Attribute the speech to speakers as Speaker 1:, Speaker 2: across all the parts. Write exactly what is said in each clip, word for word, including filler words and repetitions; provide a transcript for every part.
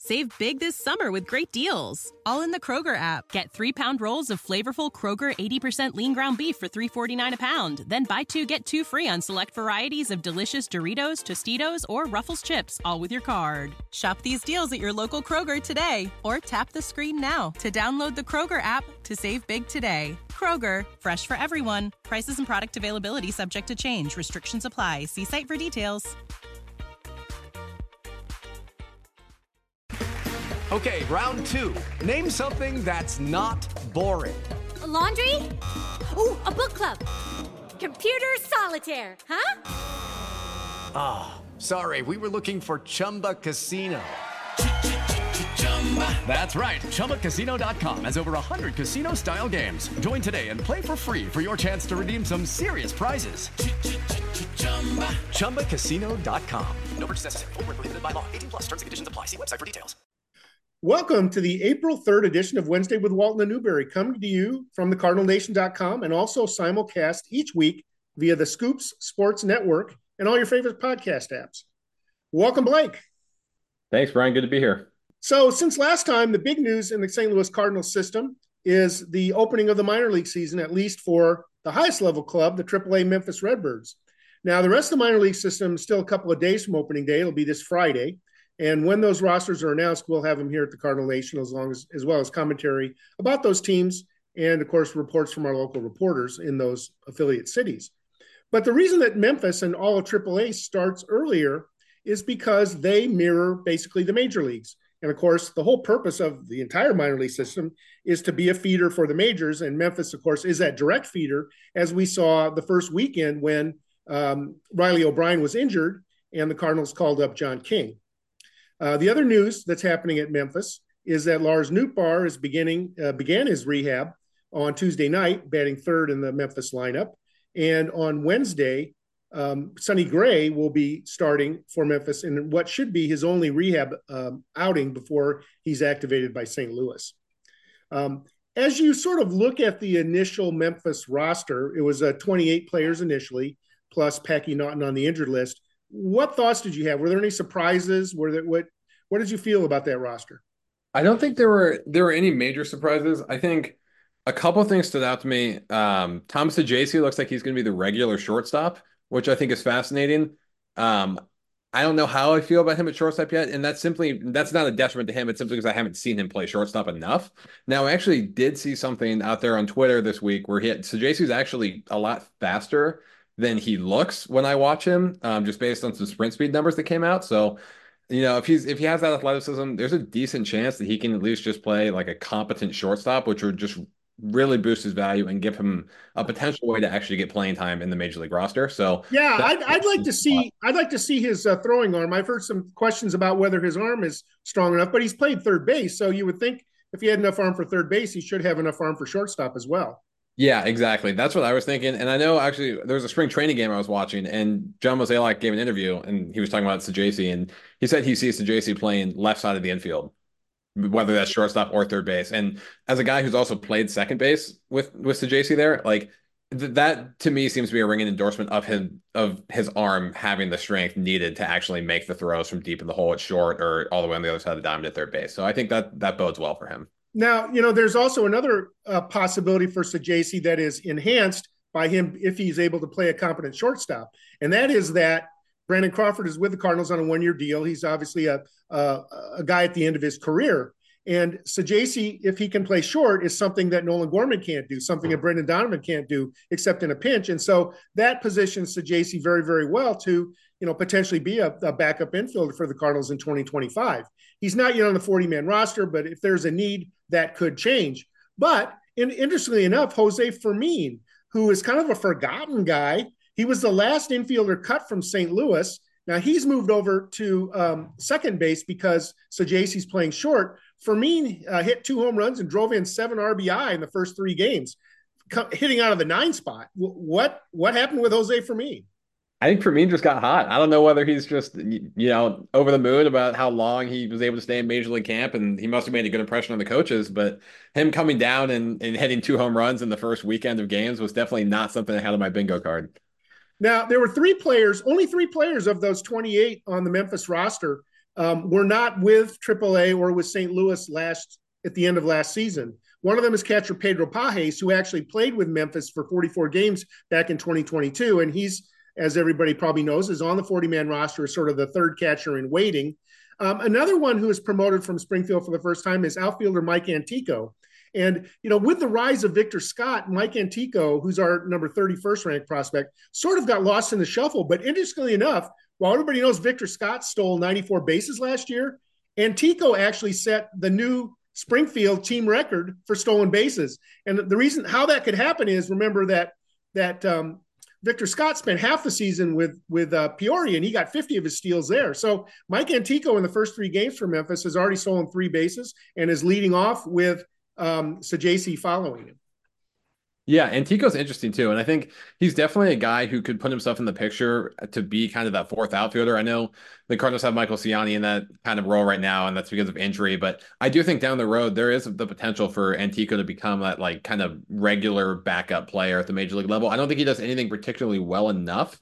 Speaker 1: Save big this summer with great deals, all in the Kroger app. Get three-pound rolls of flavorful Kroger eighty percent lean ground beef for three forty-nine a pound. Then buy two, get two free on select varieties of delicious Doritos, Tostitos, or Ruffles chips, all with your card. Shop these deals at your local Kroger today, or tap the screen now to download the Kroger app to save big today. Kroger, fresh for everyone. Prices and product availability subject to change. Restrictions apply. See site for details.
Speaker 2: Okay, round two. Name something that's not boring.
Speaker 3: A laundry? Ooh, a book club. Computer solitaire, huh?
Speaker 2: Ah, oh, sorry, we were looking for Chumba Casino. That's right, Chumba Casino dot com has over one hundred casino-style games. Join today and play for free for your chance to redeem some serious prizes. Chumba Casino dot com. No purchase necessary. Void where prohibited by law. eighteen plus terms and conditions apply. See website for details.
Speaker 4: Welcome to the April third edition of Wednesday with Walton and Newberry, coming to you from the Cardinal Nation dot com and also simulcast each week via the Scoops Sports Network and all your favorite podcast apps. Welcome, Blake.
Speaker 5: Thanks, Brian. Good to be here.
Speaker 4: So since last time, the big news in the Saint Louis Cardinals system is the opening of the minor league season, at least for the highest level club, the triple A Memphis Redbirds. Now, the rest of the minor league system is still a couple of days from opening day. It'll be this Friday. And when those rosters are announced, we'll have them here at the Cardinal Nation, as long as, as well as commentary about those teams and, of course, reports from our local reporters in those affiliate cities. But the reason that Memphis and all of triple A starts earlier is because they mirror basically the major leagues. And, of course, the whole purpose of the entire minor league system is to be a feeder for the majors. And Memphis, of course, is that direct feeder, as we saw the first weekend when um, Riley O'Brien was injured and the Cardinals called up John King. Uh, the other news that's happening at Memphis is that Lars Nootbaar is beginning uh, began his rehab on Tuesday night, batting third in the Memphis lineup. And on Wednesday, um, Sonny Gray will be starting for Memphis in what should be his only rehab um, outing before he's activated by Saint Louis. Um, as you sort of look at the initial Memphis roster, it was uh, twenty-eight players initially, plus Packy Naughton on the injured list. What thoughts did you have? Were there any surprises? Were there what what did you feel about that roster?
Speaker 5: I don't think there were there were any major surprises. I think a couple of things stood out to me. Um, Tom Saggese looks like he's going to be the regular shortstop, which I think is fascinating. Um, I don't know how I feel about him at shortstop yet, and that's simply that's not a detriment to him. It's simply because I haven't seen him play shortstop enough. Now, I actually did see something out there on Twitter this week where he had, Saggese's actually a lot faster than he looks when I watch him, um, just based on some sprint speed numbers that came out. So, you know, if he's if he has that athleticism, there's a decent chance that he can at least just play like a competent shortstop, which would just really boost his value and give him a potential way to actually get playing time in the major league roster. So,
Speaker 4: yeah, I'd, I'd like to see I'd like to see his uh, throwing arm. I've heard some questions about whether his arm is strong enough, but he's played third base, so you would think if he had enough arm for third base, he should have enough arm for shortstop as well.
Speaker 5: Yeah, exactly. That's what I was thinking. And I know actually there was a spring training game I was watching, and John Mozeliak gave an interview, and he was talking about Saggese, and he said he sees Saggese playing left side of the infield, whether that's shortstop or third base. And as a guy who's also played second base with with Saggese there, like th- that to me seems to be a ringing endorsement of him of his arm having the strength needed to actually make the throws from deep in the hole at short or all the way on the other side of the diamond at third base. So I think that that bodes well for him.
Speaker 4: Now, you know, there's also another uh, possibility for Saggese that is enhanced by him if he's able to play a competent shortstop. And that is that Brandon Crawford is with the Cardinals on a one-year deal. He's obviously a, a, a guy at the end of his career. And Saggese, if he can play short, is something that Nolan Gorman can't do, something that Brendan Donovan can't do, except in a pinch. And so that positions Saggese very, very well to, you know, potentially be a, a backup infielder for the Cardinals in twenty twenty-five. He's not yet on the forty-man roster, but if there's a need, that could change. But in, interestingly enough, Jose Fermin, who is kind of a forgotten guy, he was the last infielder cut from Saint Louis. Now he's moved over to um, second base because Saggese's playing short. Fermin uh, hit two home runs and drove in seven R B I in the first three games, co- hitting out of the nine spot. W- what what happened with Jose Fermin?
Speaker 5: I think Fermin just got hot. I don't know whether he's just, you know, over the moon about how long he was able to stay in Major League camp, and he must have made a good impression on the coaches, but him coming down and, and hitting two home runs in the first weekend of games was definitely not something I had on my bingo card.
Speaker 4: Now, there were three players, only three players of those twenty-eight on the Memphis roster um, were not with triple A or with Saint Louis last at the end of last season. One of them is catcher Pedro Pajes, who actually played with Memphis for forty-four games back in twenty twenty-two. And he's, as everybody probably knows, is on the forty-man roster as sort of the third catcher in waiting. Um, another one who is promoted from Springfield for the first time is outfielder Mike Antico. And, you know, with the rise of Victor Scott, Mike Antico, who's our number thirty-first ranked prospect, sort of got lost in the shuffle. But interestingly enough, while everybody knows Victor Scott stole ninety-four bases last year, Antico actually set the new Springfield team record for stolen bases. And the reason how that could happen is, remember that that um, Victor Scott spent half the season with with uh, Peoria, and he got fifty of his steals there. So Mike Antico in the first three games for Memphis has already stolen three bases and is leading off with um, Sajaci following him.
Speaker 5: Yeah, Antico's interesting too. And I think he's definitely a guy who could put himself in the picture to be kind of that fourth outfielder. I know the Cardinals have Michael Ciani in that kind of role right now, and that's because of injury. But I do think down the road, there is the potential for Antico to become that like kind of regular backup player at the major league level. I don't think he does anything particularly well enough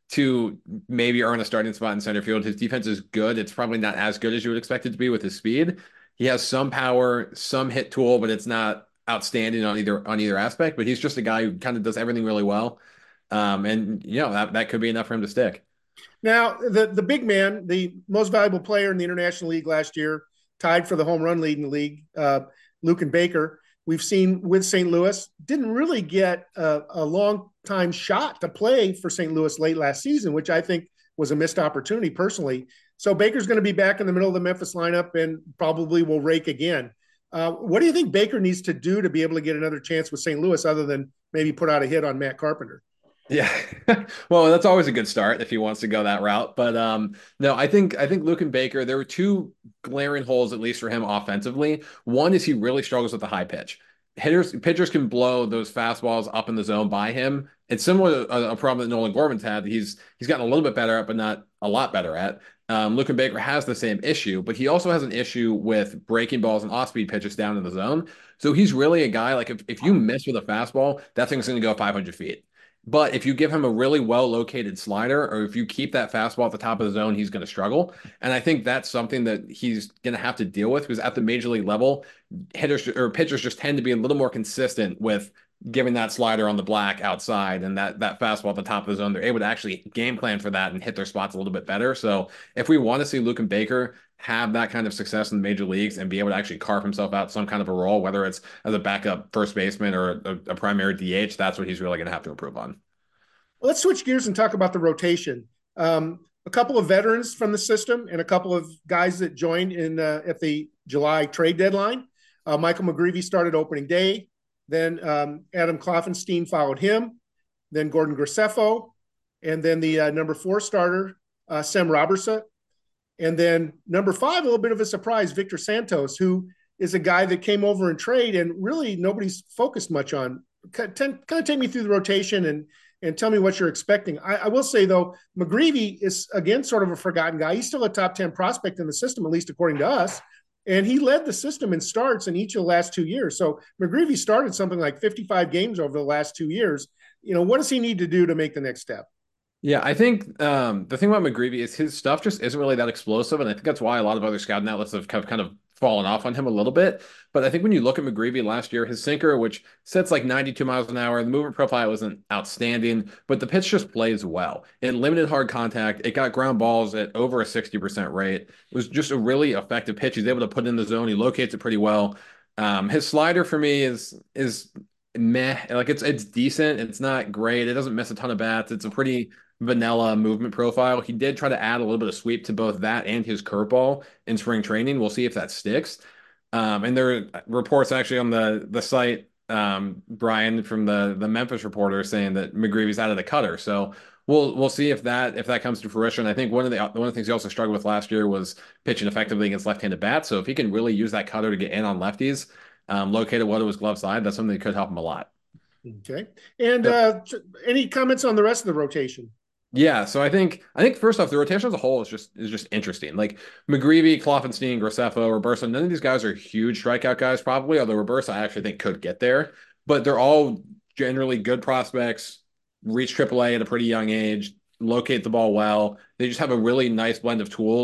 Speaker 5: to maybe earn a starting spot in center field. His defense is good. It's probably not as good as you would expect it to be with his speed. He has some power, some hit tool, but it's not outstanding on either on either aspect, but he's just a guy who kind of does everything really well. Um, and you know, that, that could be enough for him to stick.
Speaker 4: Now, the the big man, the most valuable player in the International League last year, tied for the home run lead in the league, uh, Luken Baker, we've seen with Saint Louis, didn't really get a, a long time shot to play for Saint Louis late last season, which I think was a missed opportunity personally. So Baker's going to be back in the middle of the Memphis lineup and probably will rake again. Uh, what do you think Baker needs to do to be able to get another chance with Saint Louis other than maybe put out a hit on Matt Carpenter?
Speaker 5: Yeah. Well, that's always a good start if he wants to go that route. But um, no, I think I think Luken Baker, there were two glaring holes, at least for him offensively. One is he really struggles with the high pitch. Hitters, pitchers can blow those fastballs up in the zone by him. It's similar to a, a problem that Nolan Gorman's had. He's he's gotten a little bit better at, but not a lot better at. Um, Luken Baker has the same issue, but he also has an issue with breaking balls and off-speed pitches down in the zone. So he's really a guy, like if, if you miss with a fastball, that thing's going to go five hundred feet. But if you give him a really well-located slider, or if you keep that fastball at the top of the zone, he's going to struggle. And I think that's something that he's going to have to deal with, because at the major league level, hitters or pitchers just tend to be a little more consistent with giving that slider on the black outside and that that fastball at the top of the zone. They're able to actually game plan for that and hit their spots a little bit better. So if we want to see Luken Baker have that kind of success in the major leagues and be able to actually carve himself out some kind of a role, whether it's as a backup first baseman or a, a primary D H, that's what he's really going to have to improve on.
Speaker 4: Well, let's switch gears and talk about the rotation. Um, a couple of veterans from the system and a couple of guys that joined in uh, at the July trade deadline. Uh, Michael McGreevy started opening day. Then um, Adam Kloffenstein followed him. Then Gordon Graceffo. And then the uh, number four starter, uh, Sem Robertson. And then number five, a little bit of a surprise, Victor Santos, who is a guy that came over in trade and really nobody's focused much on. Kind of take me through the rotation and and tell me what you're expecting. I, I will say, though, McGreevy is, again, sort of a forgotten guy. He's still a top ten prospect in the system, at least according to us. And he led the system in starts in each of the last two years. So McGreevy started something like fifty-five games over the last two years. You know, what does he need to do to make the next step?
Speaker 5: Yeah, I think um, the thing about McGreevy is his stuff just isn't really that explosive. And I think that's why a lot of other scouting outlets have kind of fallen off on him a little bit. But I think when you look at McGreevy last year, his sinker, which sets like ninety-two miles an hour, the movement profile wasn't outstanding, but the pitch just plays well. It limited hard contact. It got ground balls at over a sixty percent rate. It was just a really effective pitch. He's able to put in the zone. He locates it pretty well. Um, his slider for me is is meh. Like it's it's decent. It's not great. It doesn't miss a ton of bats. It's a pretty vanilla movement profile. He did try to add a little bit of sweep to both that and his curveball in spring training. We'll see if that sticks. Um, and there are reports actually on the the site, um, Brian from the the Memphis Reporter saying that McGreevy's out of the cutter. So we'll we'll see if that if that comes to fruition. I think one of the one of the things he also struggled with last year was pitching effectively against left-handed bats. So if he can really use that cutter to get in on lefties, um, located well to his glove side, that's something that could help him a lot.
Speaker 4: Okay. And uh, any comments on the rest of the rotation?
Speaker 5: Yeah, so I think I think first off, the rotation as a whole is just is just interesting. Like McGreevy, Kloffenstein, Graceffo, Robertson, none of these guys are huge strikeout guys, probably, although Robertson I actually think could get there. But they're all generally good prospects, reach triple A at a pretty young age, locate the ball well. They just have a really nice blend of tools,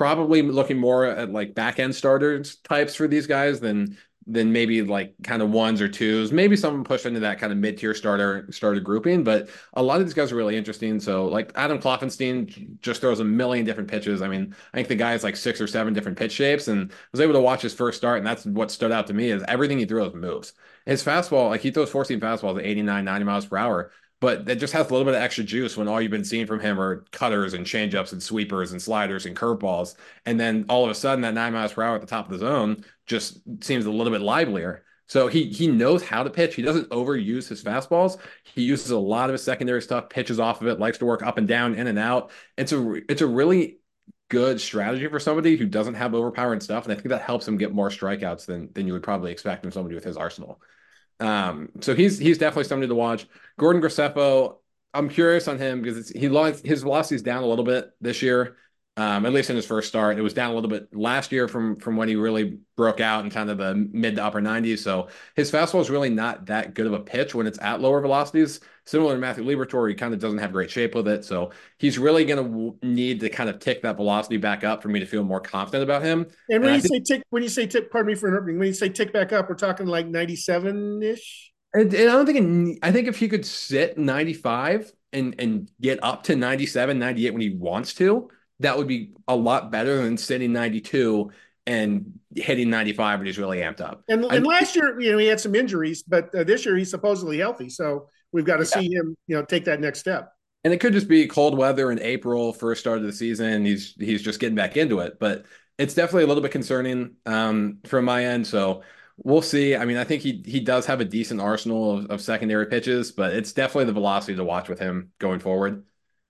Speaker 5: probably looking more at like back end starters types for these guys than than maybe like kind of ones or twos. Maybe someone pushed into that kind of mid tier starter starter grouping, but a lot of these guys are really interesting. So like Adam Kloffenstein just throws a million different pitches. I mean, I think the guy has like six or seven different pitch shapes, and I was able to watch his first start, and that's what stood out to me is everything he throws moves. His fastball, like he throws four seam fastballs at eighty-nine, ninety miles per hour. But that just has a little bit of extra juice when all you've been seeing from him are cutters and changeups and sweepers and sliders and curveballs. And then all of a sudden, that nine miles per hour at the top of the zone just seems a little bit livelier. So he he knows how to pitch. He doesn't overuse his fastballs. He uses a lot of his secondary stuff, pitches off of it, likes to work up and down, in and out. It's a it's a really good strategy for somebody who doesn't have overpowering stuff, and I think that helps him get more strikeouts than than you would probably expect from somebody with his arsenal. Um, so he's he's definitely somebody to watch. Gordon Graceffo, I'm curious on him because it's, he lost his velocity is down a little bit this year, um, at least in his first start. It was down a little bit last year from from when he really broke out in kind of the mid to upper nineties. So his fastball is really not that good of a pitch when it's at lower velocities. Similar to Matthew Liberatore, he kind of doesn't have great shape with it. So he's really going to need to kind of tick that velocity back up for me to feel more confident about him.
Speaker 4: And when
Speaker 5: and
Speaker 4: you
Speaker 5: think,
Speaker 4: say tick, when you say tick, pardon me for interrupting, when you say tick back up, we're talking like ninety-seven ish.
Speaker 5: And, and I don't think it, I think if he could sit ninety-five and and get up to ninety-seven, ninety-eight when he wants to, that would be a lot better than sitting ninety-two and hitting ninety-five when he's really amped up.
Speaker 4: And,
Speaker 5: I,
Speaker 4: and last year, you know, he had some injuries, but uh, this year he's supposedly healthy. So we've got to yeah. see him, you know, take that next step.
Speaker 5: And it could just be cold weather in April, first start of the season. He's he's just getting back into it, but it's definitely a little bit concerning um, from my end. So we'll see. I mean, I think he he does have a decent arsenal of, of secondary pitches, but it's definitely the velocity to watch with him going forward.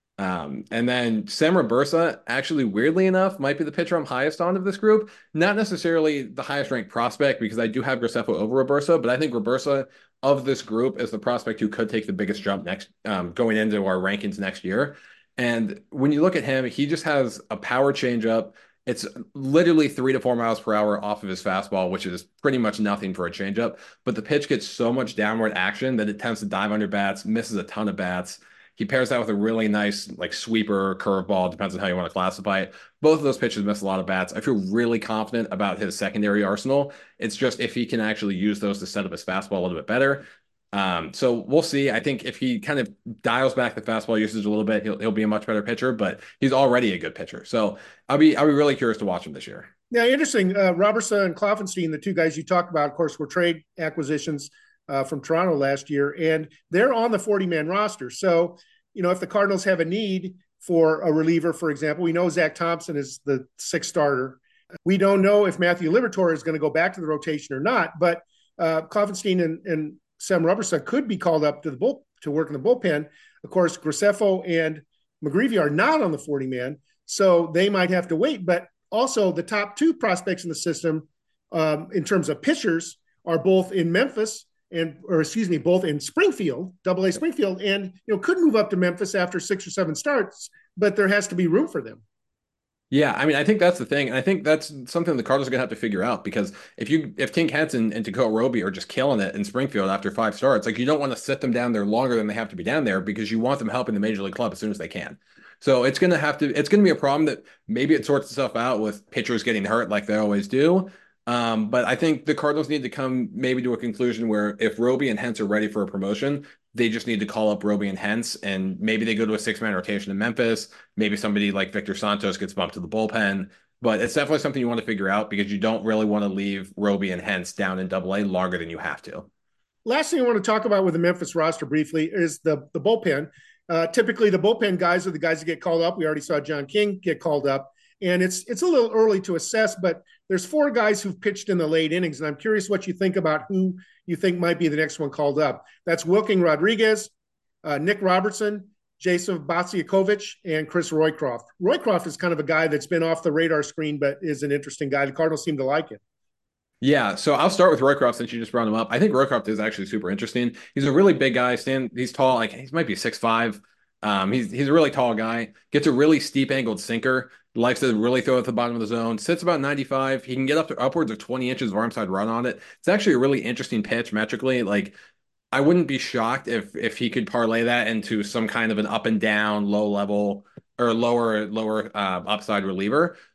Speaker 5: Um, and then Sam Robersa, actually, weirdly enough, might be the pitcher I'm highest on of this group. Not necessarily the highest ranked prospect because I do have Graceffo over Robersa, but I think Robersa of this group is the prospect who could take the biggest jump next um, going into our rankings next year. And when you look at him, he just has a power changeup. It's literally three to four miles per hour off of his fastball, which is pretty much nothing for a changeup. But the pitch gets so much downward action that it tends to dive under bats, misses a ton of bats. He pairs that with a really nice like sweeper, curveball, depends on how you want to classify it. Both of those pitches miss a lot of bats. I feel really confident about his secondary arsenal. It's just if he can actually use those to set up his fastball a little bit better. Um, so we'll see. I think if he kind of dials back the fastball usage a little bit, he'll he'll be a much better pitcher, but he's already a good pitcher. So I'll be I'll be really curious to watch him this year.
Speaker 4: Yeah, interesting. Uh, Robertson and Kloffenstein, the two guys you talked about, of course, were trade acquisitions uh, from Toronto last year, and they're on the forty-man roster. So, you know, if the Cardinals have a need for a reliever, for example, we know Zach Thompson is the sixth starter. We don't know if Matthew Liberatore is going to go back to the rotation or not, but uh, Kloffenstein and, and Sam Robertson could be called up to the bull to work in the bullpen. Of course, Graceffo and McGreevy are not on the forty-man, so they might have to wait. But also, the top two prospects in the system, um, in terms of pitchers, are both in Memphis and, or excuse me, both in Springfield, Double A Springfield, and you know could move up to Memphis after six or seven starts, but there has to be room for them.
Speaker 5: Yeah, I mean, I think that's the thing. And I think that's something the Cardinals are going to have to figure out because if you if Tink Henson and Dakota Roby are just killing it in Springfield after five starts, like you don't want to sit them down there longer than they have to be down there because you want them helping the major league club as soon as they can. So it's going to have to it's going to be a problem that maybe it sorts itself out with pitchers getting hurt like they always do. Um, but I think the Cardinals need to come maybe to a conclusion where if Roby and Hentz are ready for a promotion, they just need to call up Roby and Hentz, and maybe they go to a six-man rotation in Memphis. Maybe somebody like Victor Santos gets bumped to the bullpen. But it's definitely something you want to figure out because you don't really want to leave Roby and Hentz down in Double A longer than you have to.
Speaker 4: Last thing I want to talk about with the Memphis roster briefly is the, the bullpen. Uh, typically, the bullpen guys are the guys that get called up. We already saw John King get called up. And it's it's a little early to assess, but there's four guys who've pitched in the late innings, and I'm curious what you think about who you think might be the next one called up. That's Wilking Rodriguez, uh, Nick Robertson, Jason Basiakovich, and Chris Roycroft. Roycroft is kind of a guy that's been off the radar screen, but is an interesting guy. The Cardinals seem to like it.
Speaker 5: Yeah, so I'll start with Roycroft since you just brought him up. I think Roycroft is actually super interesting. He's a really big guy. Stand, he's tall, like he might be six five. Um, he's he's a really tall guy. Gets a really steep angled sinker. Likes to really throw at the bottom of the zone. Sits about ninety-five. He can get up to upwards of twenty inches of arm side run on it. It's actually a really interesting pitch metrically. Like I wouldn't be shocked if if he could parlay that into some kind of an up and down, low level or lower lower uh, upside reliever.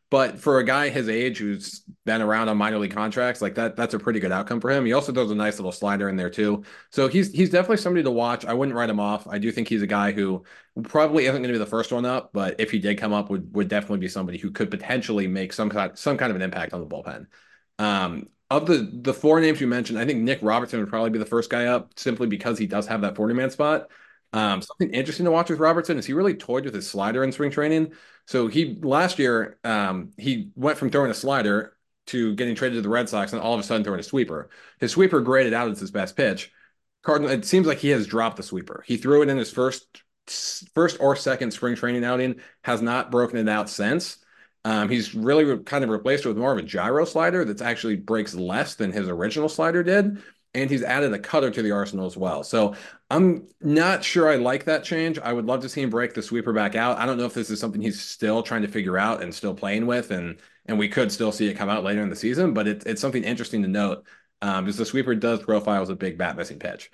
Speaker 5: But for a guy his age who's been around on minor league contracts, like that, that's a pretty good outcome for him. He also throws a nice little slider in there too. So he's he's definitely somebody to watch. I wouldn't write him off. I do think he's a guy who probably isn't going to be the first one up, but if he did come up, would would definitely be somebody who could potentially make some kind some kind of an impact on the bullpen. Um, of the the four names you mentioned, I think Nick Robertson would probably be the first guy up simply because he does have that forty man spot. Um, something interesting to watch with Robertson is he really toyed with his slider in spring training. So he last year um, he went from throwing a slider to getting traded to the Red Sox and all of a sudden throwing a sweeper. His sweeper graded out as his best pitch. Cardinal, it seems like he has dropped the sweeper. He threw it in his first first or second spring training outing, has not broken it out since. Um, he's really re- kind of replaced it with more of a gyro slider that actually breaks less than his original slider did. And he's added a cutter to the arsenal as well. So I'm not sure I like that change. I would love to see him break the sweeper back out. I don't know if this is something he's still trying to figure out and still playing with, and and we could still see it come out later in the season, but it, it's something interesting to note um, because the sweeper does profile as a big bat missing pitch.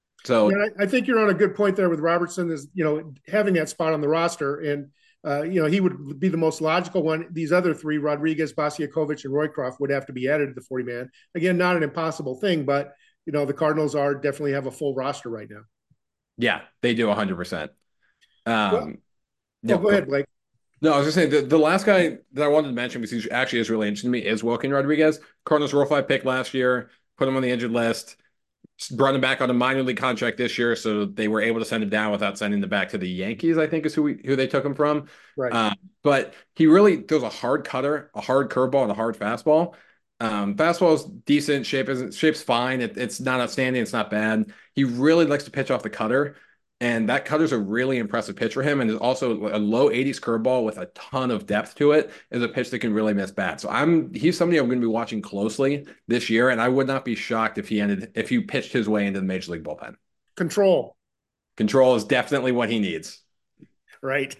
Speaker 5: So
Speaker 4: yeah, I, I think you're on a good point there with Robertson is, you know, having that spot on the roster, and uh, you know, he would be the most logical one. These other three, Rodriguez, Basiakovic, and Roycroft, would have to be added to the forty man. Again, not an impossible thing, but you know, the Cardinals are definitely have a full roster right now.
Speaker 5: Yeah, they do one hundred percent. Um,
Speaker 4: well,
Speaker 5: yeah,
Speaker 4: oh, go ahead, Blake.
Speaker 5: No, I was just saying the, the last guy that I wanted to mention, because he actually is really interesting to me, is Wilkin Rodriguez. Cardinals Rule five pick last year, put him on the injured list, brought him back on a minor league contract this year, so they were able to send him down without sending him back to the Yankees, I think is who we, who they took him from.
Speaker 4: Right.
Speaker 5: Um, but he really throws a hard cutter, a hard curveball, and a hard fastball. Um, fastball is decent. Shape isn't shape's fine. It, it's not outstanding. It's not bad. He really likes to pitch off the cutter, and that cutter's a really impressive pitch for him. And there's also a low eighties curveball with a ton of depth to it is a pitch that can really miss bats. So I'm he's somebody I'm going to be watching closely this year, and I would not be shocked if he ended if he pitched his way into the major league bullpen.
Speaker 4: Control.
Speaker 5: Control is definitely what he needs.
Speaker 4: Right.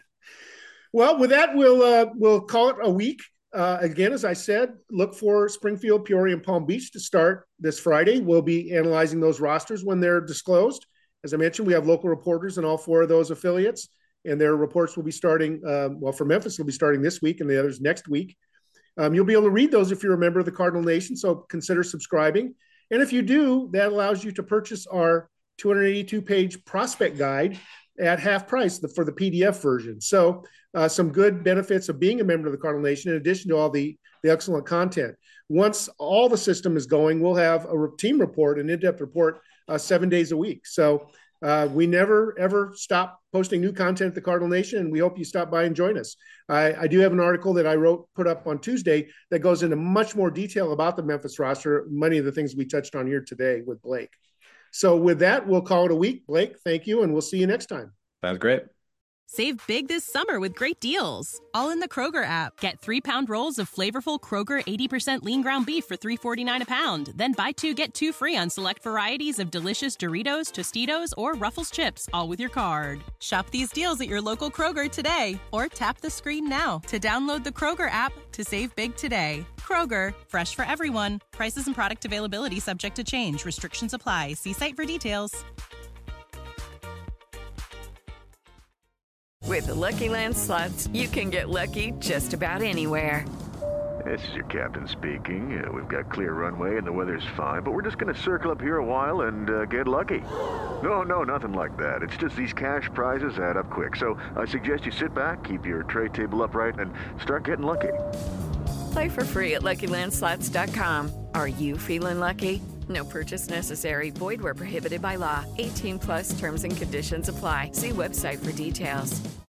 Speaker 4: Well, with that, we'll uh, we'll call it a week. Uh, again, as I said, look for Springfield, Peoria, and Palm Beach to start this Friday. We'll be analyzing those rosters when they're disclosed. As I mentioned, we have local reporters in all four of those affiliates, and their reports will be starting, uh, well, for Memphis, will be starting this week and the others next week. Um, you'll be able to read those if you're a member of the Cardinal Nation, so consider subscribing. And if you do, that allows you to purchase our two hundred eighty-two page prospect guide at half price for the P D F version. So uh, some good benefits of being a member of the Cardinal Nation, in addition to all the, the excellent content. Once all the system is going, we'll have a team report, an in-depth report, uh, seven days a week. So uh, we never, ever stop posting new content at the Cardinal Nation, and we hope you stop by and join us. I, I do have an article that I wrote, put up on Tuesday, that goes into much more detail about the Memphis roster, many of the things we touched on here today with Blake. So with that, we'll call it a week. Blake, thank you, and we'll see you next time.
Speaker 5: Sounds great.
Speaker 1: Save big this summer with great deals, all in the Kroger app. Get three-pound rolls of flavorful Kroger eighty percent lean ground beef for three forty-nine a pound. Then buy two, get two free on select varieties of delicious Doritos, Tostitos, or Ruffles chips, all with your card. Shop these deals at your local Kroger today, or tap the screen now to download the Kroger app to save big today. Kroger, fresh for everyone. Prices and product availability subject to change. Restrictions apply. See site for details.
Speaker 6: With the Lucky Land Slots, you can get lucky just about anywhere.
Speaker 7: This is your captain speaking. Uh, we've got clear runway and the weather's fine, but we're just going to circle up here a while and uh, get lucky. No, no, nothing like that. It's just these cash prizes add up quick. So I suggest you sit back, keep your tray table upright, and start getting lucky.
Speaker 6: Play for free at Lucky Land Slots dot com. Are you feeling lucky? No purchase necessary. Void where prohibited by law. eighteen plus terms and conditions apply. See website for details.